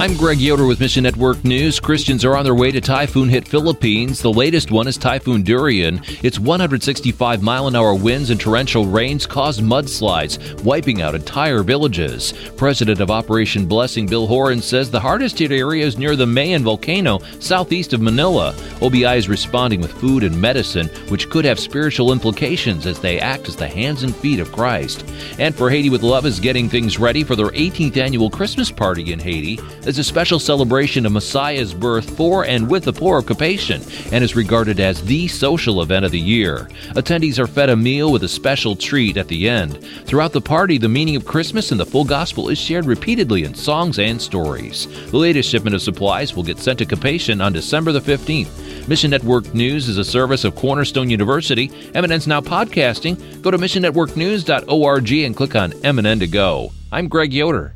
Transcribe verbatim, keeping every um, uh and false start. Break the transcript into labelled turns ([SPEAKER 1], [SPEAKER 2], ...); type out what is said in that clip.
[SPEAKER 1] I'm Greg Yoder with Mission Network News. Christians are on their way to typhoon-hit Philippines. The latest one is Typhoon Durian. Its one hundred sixty-five mile an hour winds and torrential rains caused mudslides, wiping out entire villages. President of Operation Blessing, Bill Horan, says the hardest hit area is near the Mayon volcano, southeast of Manila. O B I is responding with food and medicine, which could have spiritual implications as they act as the hands and feet of Christ. And For Haiti with Love is getting things ready for their eighteenth annual Christmas party in Haiti. It's a special celebration of Messiah's birth for and with the poor of Cap-Haïtien and is regarded as the social event of the year. Attendees are fed a meal with a special treat at the end. Throughout the party, the meaning of Christmas and the full gospel is shared repeatedly in songs and stories. The latest shipment of supplies will get sent to Cap-Haïtien on December the fifteenth. Mission Network News is a service of Cornerstone University. M N N's now podcasting. Go to mission network news dot org and click on M N N to go. I'm Greg Yoder.